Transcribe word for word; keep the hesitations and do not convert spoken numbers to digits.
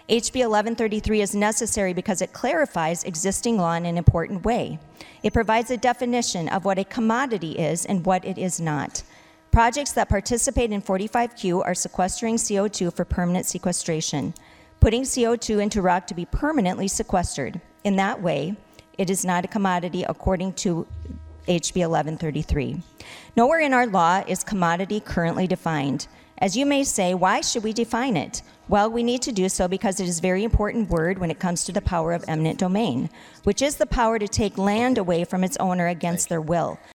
H B eleven thirty-three is necessary because it clarifies existing law in an important way. It provides a definition of what a commodity is and what it is not. Projects that participate in forty-five Q are sequestering C O two for permanent sequestration, putting C O two into rock to be permanently sequestered. In that way, it is not a commodity according to H B eleven thirty-three. Nowhere in our law is commodity currently defined. As you may say, why should we define it? Well, we need to do so because it is a very important word when it comes to the power of eminent domain, which is the power to take land away from its owner against their will.